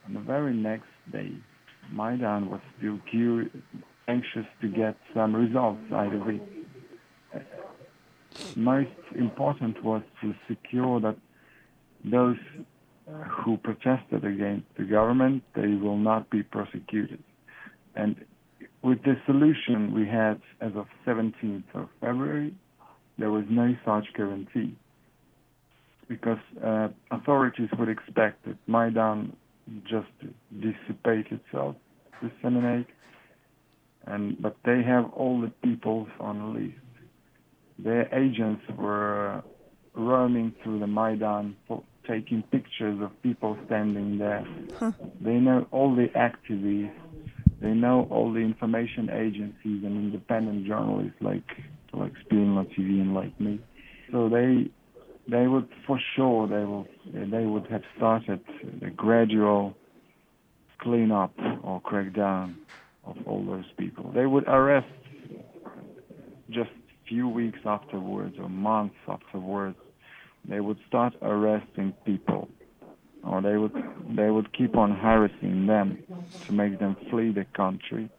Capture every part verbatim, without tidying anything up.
On the very next day, Maidan was still curious, anxious to get some results out of it. Uh, most important was to secure that those uh, who protested against the government, they will not be prosecuted. And with the solution we had as of seventeenth of February, there was no such guarantee, because uh, authorities would expect that Maidan just dissipate itself, disseminate, and but they have all the peoples on a list. Their agents were roaming through the Maidan, taking pictures of people standing there. Huh. They know all the activists, they know all the information agencies and independent journalists like like Spilno T V and like me. So they they would for sure they will they would have started a gradual cleanup or crackdown of all those people. They would arrest just few weeks afterwards or months afterwards. They would start arresting people, or they would they would keep on harassing them to make them flee the country.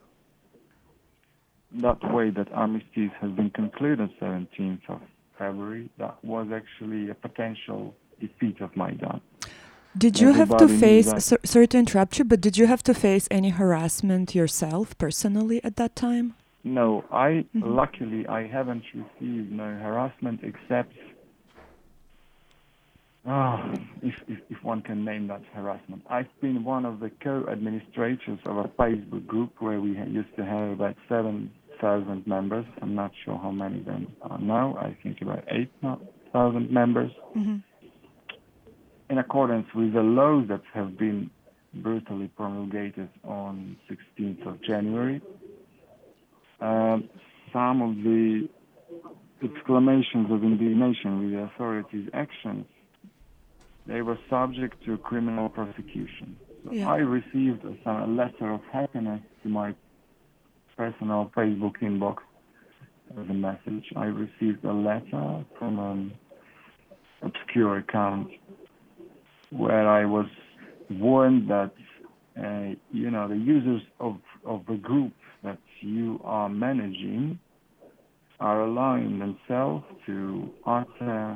That way, that armistice has been concluded seventeenth of February. That was actually a potential defeat of Maidan. Did you have to Everybody knew face, that. so, sorry to interrupt you, but did you have to face any harassment yourself personally at that time? No, I Mhm. luckily I haven't received no harassment except, oh, if, if if one can name that harassment. I've been one of the co-administrators of a Facebook group where we ha- used to have about seven thousand members. I'm not sure how many them are now. I think about eight thousand members. Mm-hmm. In accordance with the laws that have been brutally promulgated on sixteenth of January. Uh, some of the exclamations of indignation with the authorities' actions, they were subject to criminal prosecution. So Yeah. I received a, a letter of happiness to my personal Facebook inbox as a message. I received a letter from an obscure account where I was warned that, uh, you know, the users of, of the group that you are managing are allowing themselves to utter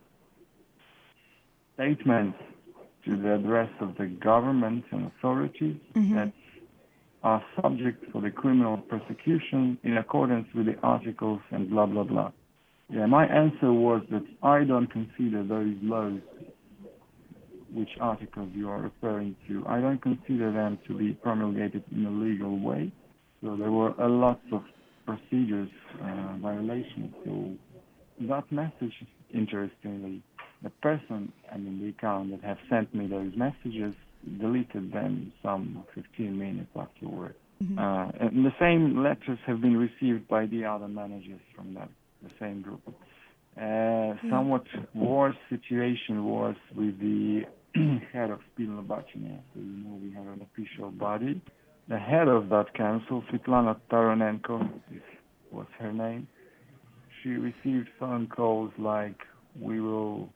statements to the address of the government and authorities Mhm. that are subject for the criminal prosecution in accordance with the articles and blah, blah, blah. Yeah, my answer was that I don't consider those laws, which articles you are referring to, I don't consider them to be promulgated in a legal way. So there were a lot of procedures uh, violations. So that message, interestingly, the person, I mean the account that have sent me those messages, deleted them some fifteen minutes afterward. Mhm. Uh, and the same letters have been received by the other managers from that, the same group. Uh, somewhat worse situation was with the head of Spilno Bacinia. So you know we have an official body. The head of that council, Svetlana Taranenko, this was her name, she received phone calls like, we will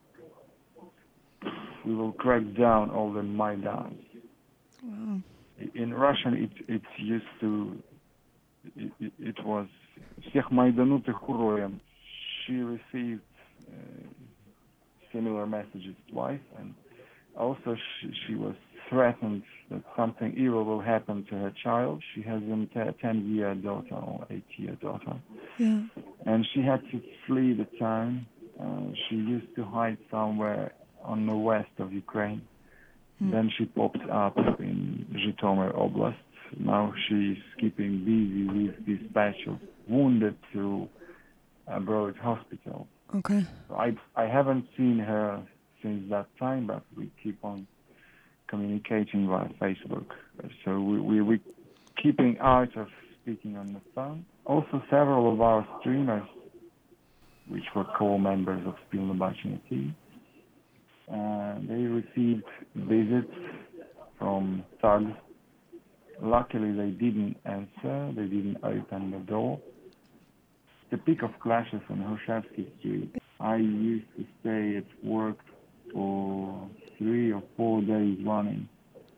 we will crack down all the Maidans. Wow. In Russian, it it's used to, it, it, it was всех майданутых уроем. She received uh, similar messages twice, and also she, she was threatened that something evil will happen to her child. She has a ten-year daughter or eight-year daughter, Yeah. and she had to flee the town. Uh, she used to hide somewhere on the west of Ukraine. Mm. Then she popped up in Zhytomyr Oblast. Now she's keeping busy with dispatch of wounded to a Broad hospital. Okay. So I I haven't seen her since that time, but we keep on communicating via Facebook. So we we we keeping out of speaking on the phone. Also, several of our streamers, which were core members of Spilno Bacinia T V, uh, they received visits from thugs. Luckily, they didn't answer. They didn't open the door. The peak of clashes on Hrushevsky Street. I used to stay at work for three or four days running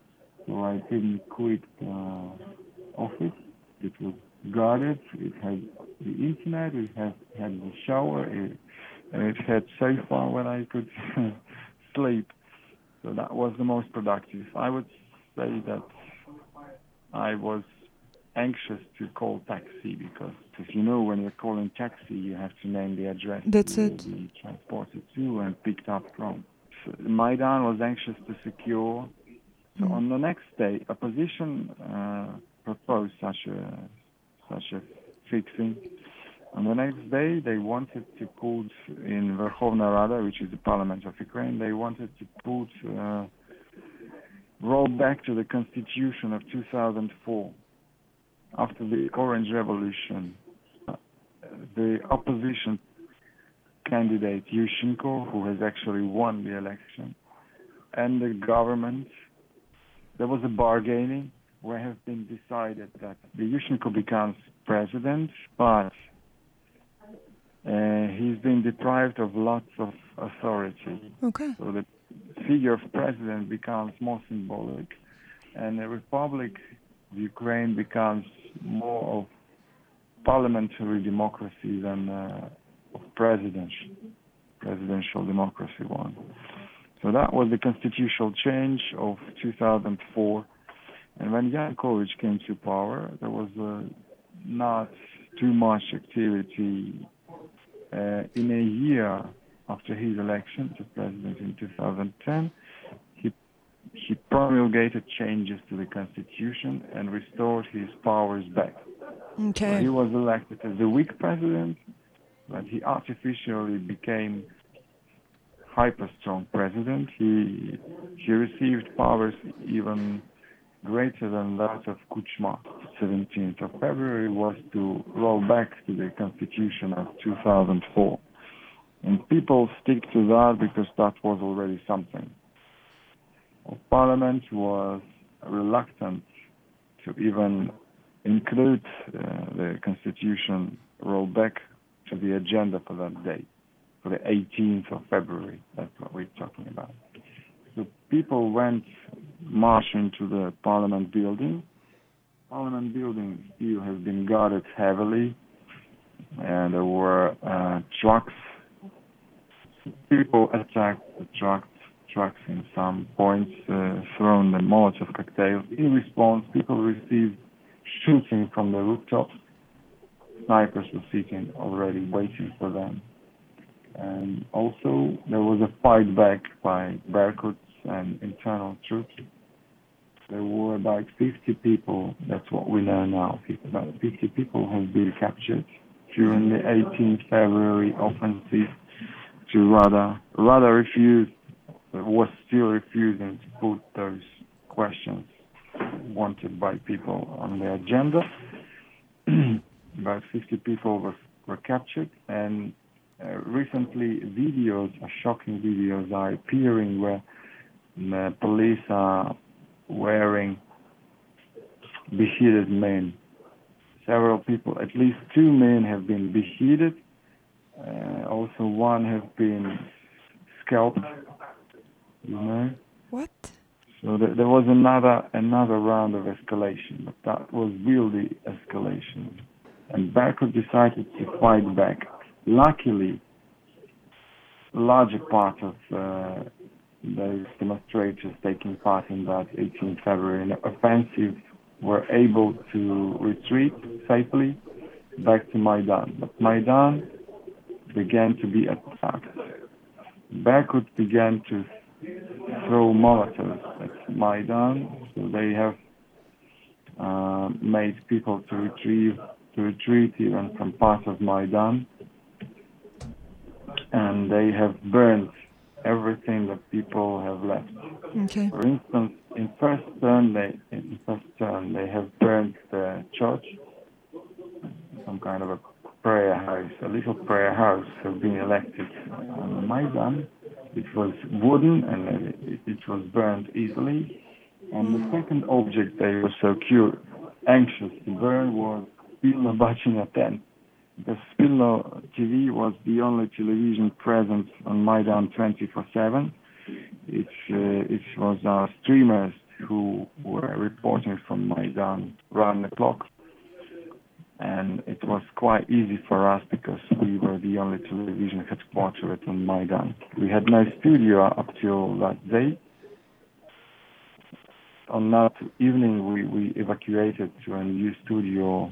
so I didn't quit the office. It was guarded. It had the internet. It had had the shower. It, and it had sofa where I could sleep. So that was the most productive. I would say that I was anxious to call taxi because, as you know, when you're calling taxi, you have to name the address That's you will it. be transported to and picked up from. So Maidan was anxious to secure. So Mm. on the next day, opposition uh, proposed such a such a fixing. On the next day, they wanted to put in Verkhovna Rada, which is the parliament of Ukraine, they wanted to put uh, roll back to the constitution of two thousand four. After the Orange Revolution, uh, the opposition candidate Yushchenko, who has actually won the election, and the government, there was a bargaining where it has been decided that the Yushchenko becomes president, but uh, he's been deprived of lots of authority. Okay. So the figure of president becomes more symbolic, and the republic of Ukraine becomes more of parliamentary democracy than uh, of presidential presidential democracy one. So that was the constitutional change of two thousand four. And when Yanukovych came to power, there was uh, not too much activity. Uh, in a year after his election to president in two thousand ten, he, he promulgated changes to the constitution and restored his powers back. Okay. So he was elected as the weak president, but he artificially became hyper-strong president. He he received powers even greater than that of Kuchma. seventeenth of February was to roll back to the constitution of two thousand four. And people stick to that because that was already something. The parliament was reluctant to even include uh, the constitution rollback to the agenda for that day, for the eighteenth of February. That's what we're talking about. So people went marching to the parliament building. Parliament building still has been guarded heavily, and there were uh, trucks. People attacked the trucks, trucks in some points, uh, thrown the Molotov cocktails. In response, people received shooting from the rooftops. Snipers were sitting already waiting for them. And also, there was a fight back by Berkuts and internal troops. There were about fifty people, that's what we know now, about fifty people have been captured during the eighteenth of February offensive to Rada. Rada refused, was still refusing to put those questions wanted by people on the agenda. About fifty people were, were captured, and uh, recently videos, uh, shocking videos are appearing where the police are wearing beheaded men. Several people, at least two men have been beheaded. Uh, also one has been scalped, you know. What? So th- there was another another round of escalation, but that was really escalation. And Berkut decided to fight back. Luckily, a larger part of uh, those demonstrators taking part in that eighteenth of February offensive were able to retreat safely back to Maidan. But Maidan began to be attacked. Berkut began to throw Molotovs at Maidan, so they have uh, made people to retrieve to retreat even from part of Maidan, and they have burned everything that people have left. Okay. For instance, in first turn, they in first turn they have burned the church, some kind of a prayer house, a little prayer house has been erected on the Maidan. It was wooden and it, it was burned easily. And the second object they were so cute, anxious to burn was Spilno Bachina ten. Because Spilno T V was the only television present on Maidan twenty-four seven. It, uh, it was our streamers who were reporting from Maidan round the clock. And it was quite easy for us because we were the only television headquarters on Maidan. We had no studio up till that day. On that evening, we, we evacuated to a new studio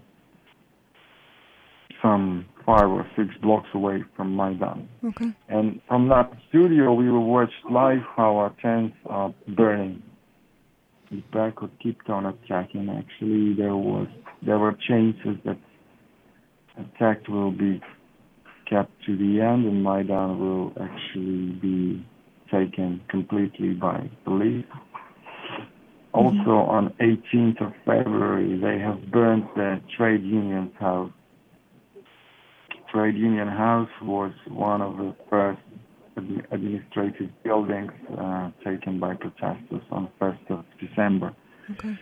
some five or six blocks away from Maidan. Okay. And from that studio, we watched live how our tents are burning. The Berkut kept on attacking. Actually, there was there were chances that attack will be kept to the end, and Maidan will actually be taken completely by police. Also, mm-hmm. on eighteenth of February, they have burned the trade union's house. Trade Union House was one of the first ad- administrative buildings uh, taken by protesters on first of December. Okay.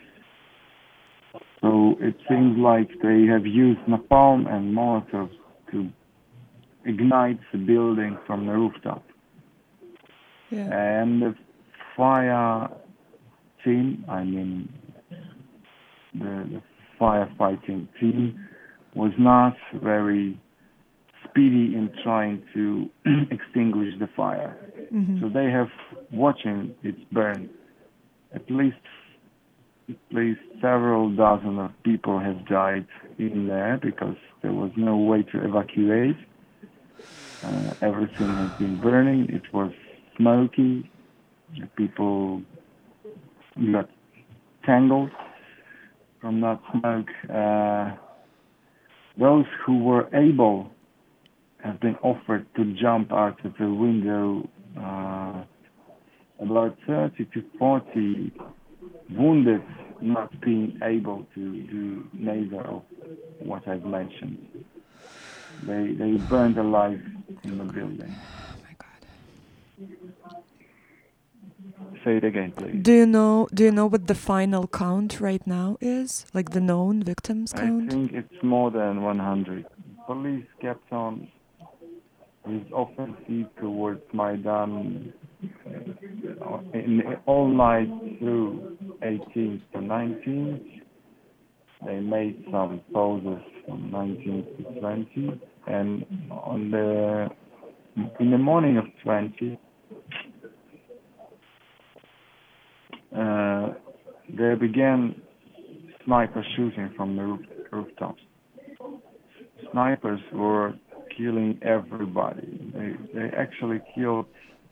So it seems like they have used napalm and Molotovs to ignite the building from the rooftop. Yeah. And the fire team, I mean the, the firefighting team, was not very speedy in trying to extinguish the fire. Mm-hmm. So they have watching it burn. At least at least several dozen of people have died in there because there was no way to evacuate. Uh, everything has been burning. It was smoky. The people got tangled from that smoke. Uh, those who were able have been offered to jump out of the window. Uh, about thirty to forty wounded, not being able to do neither of what I've mentioned. They they burned alive in the building. Oh my God. Say it again, please. Do you know do you know what the final count right now is? Like the known victims count? I think it's more than one hundred. Police kept on his offensive towards Maidan uh, in, all night through eighteenth to nineteenth. They made some pauses from nineteenth to twentieth, and on the in the morning of twentieth, uh, they began sniper shooting from the roof, rooftops. Snipers were killing everybody. They they actually killed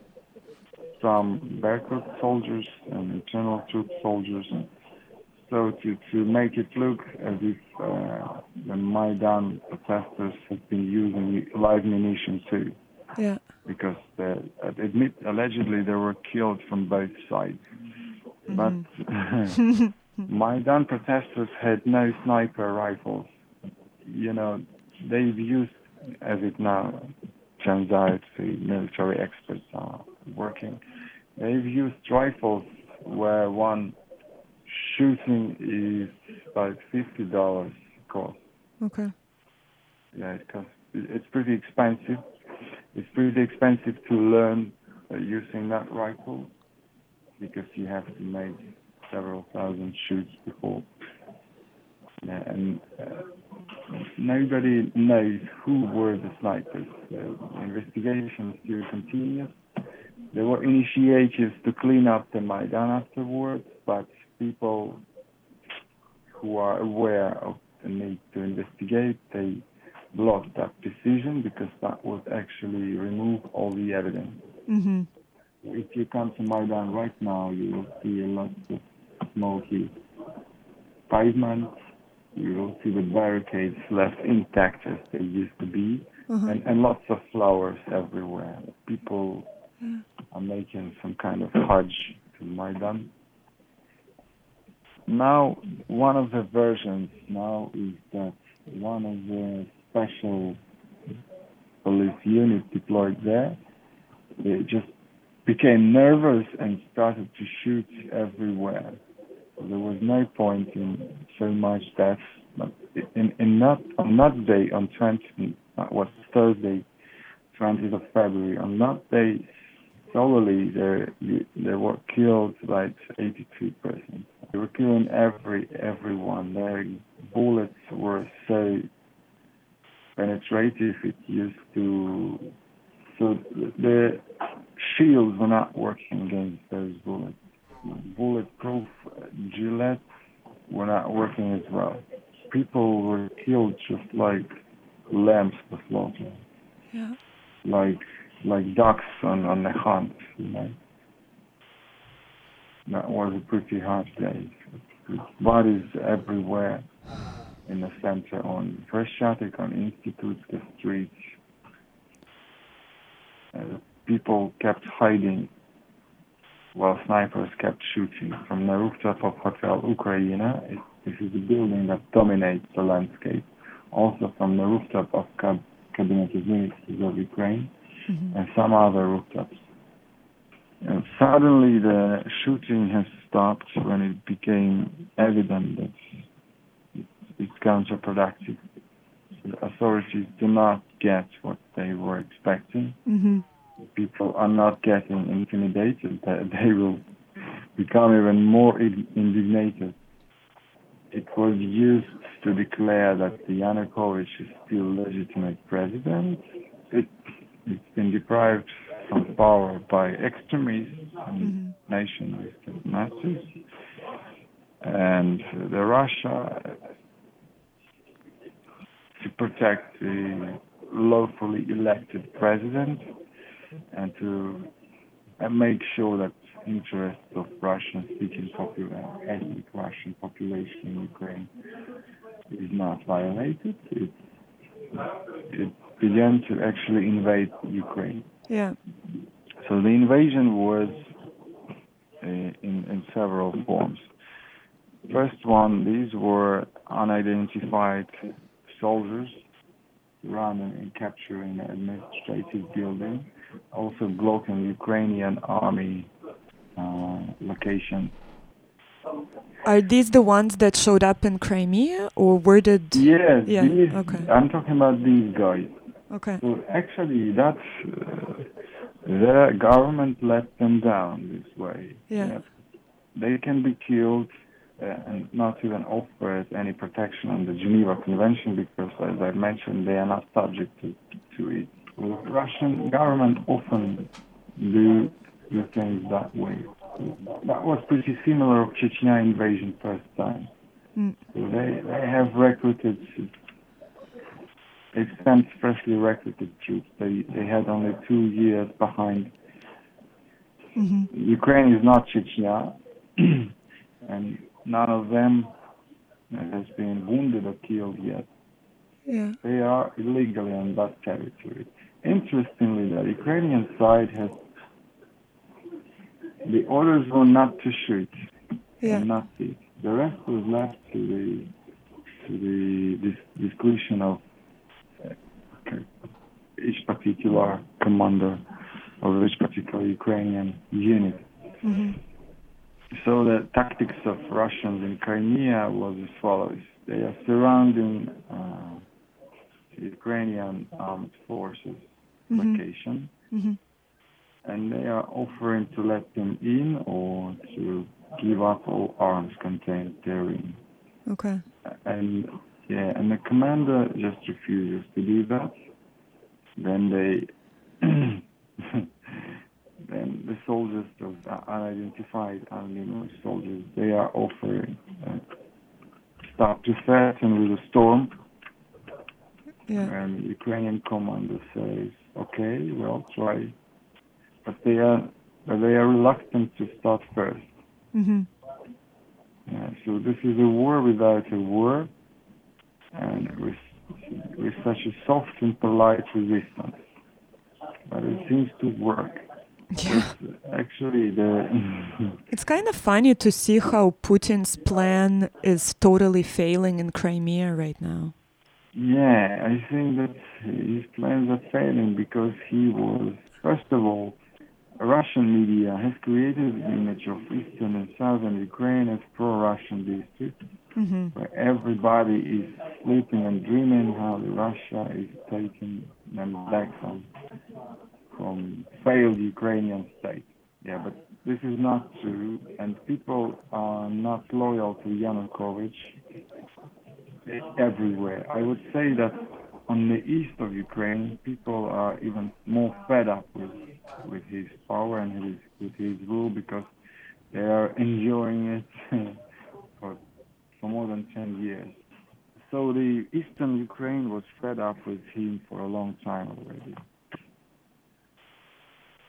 some Berkut soldiers and internal troop soldiers. So to, to make it look as if uh, the Maidan protesters have been using live munition too. Yeah. Because the, admit, allegedly they were killed from both sides. Mm-hmm. But Maidan protesters had no sniper rifles. You know, they've used, as it now turns out, the military experts are working, they've used rifles where one shooting is about fifty dollars cost. Okay. Yeah, it costs, it's pretty expensive. It's pretty expensive to learn uh, using that rifle because you have to make several thousand shoots before. Yeah, and uh, nobody knows who were the snipers. The investigation still continues. There were initiatives to clean up the Maidan afterwards, but people who are aware of the need to investigate, they blocked that decision because that would actually remove all the evidence. Mm-hmm. If you come to Maidan right now, you will see a lot of smoky pavements. You will see the barricades left intact as they used to be, uh-huh. and, and lots of flowers everywhere. People yeah. are making some kind of hajj to Maidan. Now, one of the versions now is that one of the special police units deployed there, they just became nervous and started to shoot everywhere. So there was no point in so much death. But in, in that, on that day, on twentieth, that was Thursday, twentieth of February, on that day, solely there you- there were killed like eighty-two percent. They were killing every everyone. Their bullets were so penetrative it used to so the shields were not working against those bullets. Bulletproof gilets were not working as well. People were killed just like lambs for slaughter, Yeah. like like ducks on, on the hunt, you know. That was a pretty hard day. Bodies everywhere in the center, on Vršatic, on Institute Street. Uh, people kept hiding while snipers kept shooting from the rooftop of Hotel Ukraina. It, this is a building that dominates the landscape. Also from the rooftop of Cab- Cabinet of Ministers of Ukraine Mm-hmm. and some other rooftops. And suddenly the shooting has stopped when it became evident that it's counterproductive. The authorities do not get what they were expecting. Mm-hmm. People are not getting intimidated. They will become even more indignated. It was used to declare that Yanukovych is still legitimate president. It, it's been deprived from power by extremists and Mm-hmm. nationalists and Nazis. And the Russia, to protect the lawfully elected president and to and make sure that interests of Russian-speaking population, ethnic Russian population in Ukraine is not violated. It, it began to actually invade Ukraine. Yeah. So the invasion was uh, in, in several forms. First one, these were unidentified soldiers running and capturing an administrative building, also blocking Ukrainian army uh, location. Are these the ones that showed up in Crimea, or where did? Yes, Yeah, these, okay. I'm talking about these guys. Okay. So actually, that's uh, the government let them down this way. Yeah. Yeah. They can be killed uh, and not even offered any protection under the Geneva Convention because, as I mentioned, they are not subject to, to it. The Russian government often do do things that way. That was pretty similar of Chechnya invasion first time. Mm. So they, they have recruited, they sent freshly recruited troops. They, they had only two years behind. Mm-hmm. Ukraine is not Chechnya, and none of them has been wounded or killed yet. Yeah. They are illegally on that territory. Interestingly, the Ukrainian side has the orders were not to shoot Yeah. and not hit. The rest was left to the to the dis- discretion of uh, each particular commander of each particular Ukrainian unit. Mm-hmm. So the tactics of Russians in Crimea was as follows: they are surrounding uh, the Ukrainian armed forces Mm-hmm. location, Mm-hmm. and they are offering to let them in or to give up all arms contained therein. Okay. And yeah, and the commander just refuses to do that. Then they, then the soldiers, those unidentified, unnamed soldiers, they are offering uh, start to threaten with a storm. Yeah. And the Ukrainian commander says, "Okay, well, try." But they are, but they are reluctant to start first. Mm-hmm. Yeah, so this is a war without a war, and with with such a soft and polite resistance. But it seems to work. Yeah. Actually, the It's kind of funny to see how Putin's plan is totally failing in Crimea right now. yeah, I think that his plans are failing because he was, first of all, Russian media has created an image of eastern and southern Ukraine as pro-Russian districts, Mm-hmm. where everybody is sleeping and dreaming how Russia is taking them back from from failed Ukrainian state. Yeah, but this is not true, and people are not loyal to Yanukovych everywhere. I would say that on the east of Ukraine, people are even more fed up with with his power and his with his rule because they are enjoying it for for more than ten years. So the eastern Ukraine was fed up with him for a long time already.